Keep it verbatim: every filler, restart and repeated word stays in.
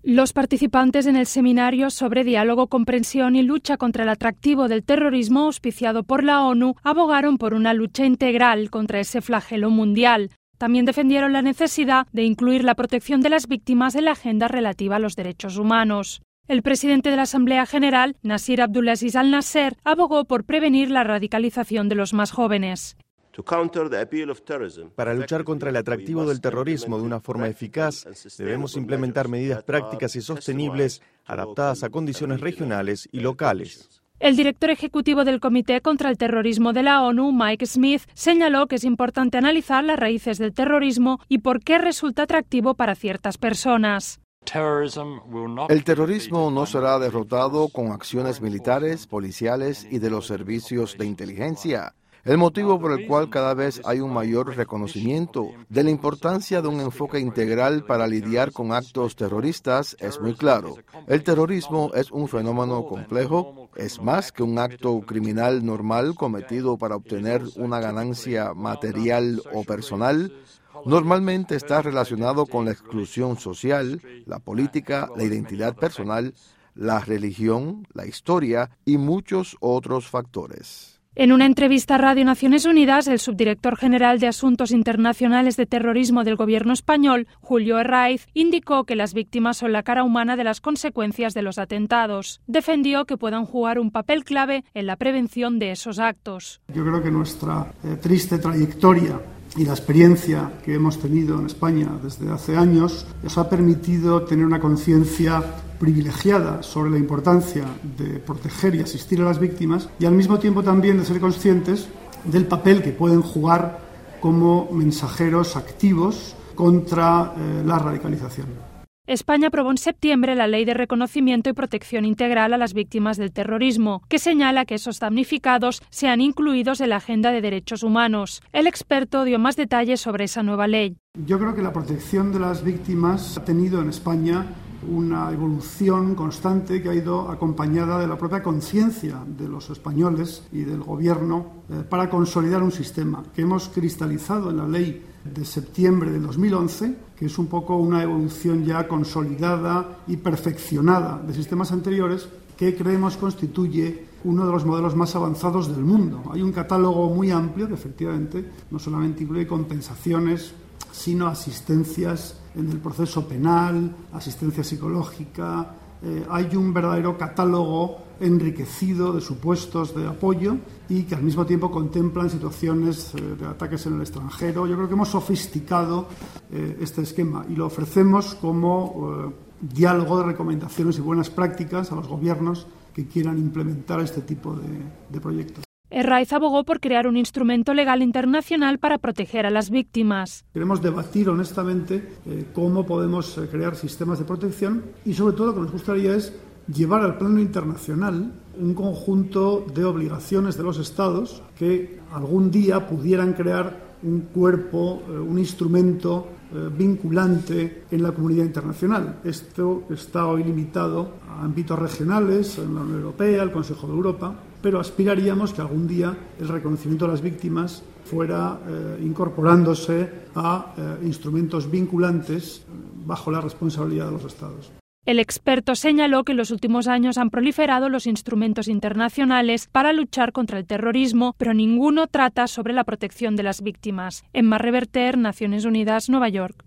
Los participantes en el seminario sobre diálogo, comprensión y lucha contra el atractivo del terrorismo auspiciado por la ONU abogaron por una lucha integral contra ese flagelo mundial. También defendieron la necesidad de incluir la protección de las víctimas en la agenda relativa a los derechos humanos. El presidente de la Asamblea General, Nasir Abdulaziz Al-Nasser, abogó por prevenir la radicalización de los más jóvenes. Para luchar contra el atractivo del terrorismo de una forma eficaz, debemos implementar medidas prácticas y sostenibles adaptadas a condiciones regionales y locales. El director ejecutivo del Comité contra el Terrorismo de la ONU, Mike Smith, señaló que es importante analizar las raíces del terrorismo y por qué resulta atractivo para ciertas personas. El terrorismo no será derrotado con acciones militares, policiales y de los servicios de inteligencia. El motivo por el cual cada vez hay un mayor reconocimiento de la importancia de un enfoque integral para lidiar con actos terroristas es muy claro. El terrorismo es un fenómeno complejo, es más que un acto criminal normal cometido para obtener una ganancia material o personal. Normalmente está relacionado con la exclusión social, la política, la identidad personal, la religión, la historia y muchos otros factores. En una entrevista a Radio Naciones Unidas, el subdirector general de Asuntos Internacionales de Terrorismo del gobierno español, Julio Herraiz, indicó que las víctimas son la cara humana de las consecuencias de los atentados. Defendió que puedan jugar un papel clave en la prevención de esos actos. Yo creo que nuestra eh, triste trayectoria y la experiencia que hemos tenido en España desde hace años nos ha permitido tener una conciencia privilegiada sobre la importancia de proteger y asistir a las víctimas y al mismo tiempo también de ser conscientes del papel que pueden jugar como mensajeros activos contra eh, la radicalización. España aprobó en septiembre la Ley de Reconocimiento y Protección Integral a las Víctimas del Terrorismo, que señala que esos damnificados sean incluidos en la agenda de derechos humanos. El experto dio más detalles sobre esa nueva ley. Yo creo que la protección de las víctimas ha tenido en España una evolución constante que ha ido acompañada de la propia conciencia de los españoles y del gobierno eh, para consolidar un sistema que hemos cristalizado en la ley de septiembre de dos mil once, que es un poco una evolución ya consolidada y perfeccionada de sistemas anteriores que creemos constituye uno de los modelos más avanzados del mundo. Hay un catálogo muy amplio que efectivamente no solamente incluye compensaciones, sino asistencias en el proceso penal, asistencia psicológica. Eh, hay un verdadero catálogo enriquecido de supuestos de apoyo y que al mismo tiempo contemplan situaciones eh, de ataques en el extranjero. Yo creo que hemos sofisticado eh, este esquema y lo ofrecemos como eh, diálogo de recomendaciones y buenas prácticas a los gobiernos que quieran implementar este tipo de, de proyectos. Herraiz abogó por crear un instrumento legal internacional para proteger a las víctimas. Queremos debatir honestamente eh, cómo podemos eh, crear sistemas de protección y sobre todo lo que nos gustaría es llevar al plano internacional un conjunto de obligaciones de los Estados que algún día pudieran crear un cuerpo, eh, un instrumento eh, vinculante en la comunidad internacional. Esto está hoy limitado a ámbitos regionales, en la Unión Europea, el Consejo de Europa, pero aspiraríamos que algún día el reconocimiento de las víctimas fuera eh, incorporándose a eh, instrumentos vinculantes bajo la responsabilidad de los Estados. El experto señaló que en los últimos años han proliferado los instrumentos internacionales para luchar contra el terrorismo, pero ninguno trata sobre la protección de las víctimas. Emma Reverter, Naciones Unidas, Nueva York.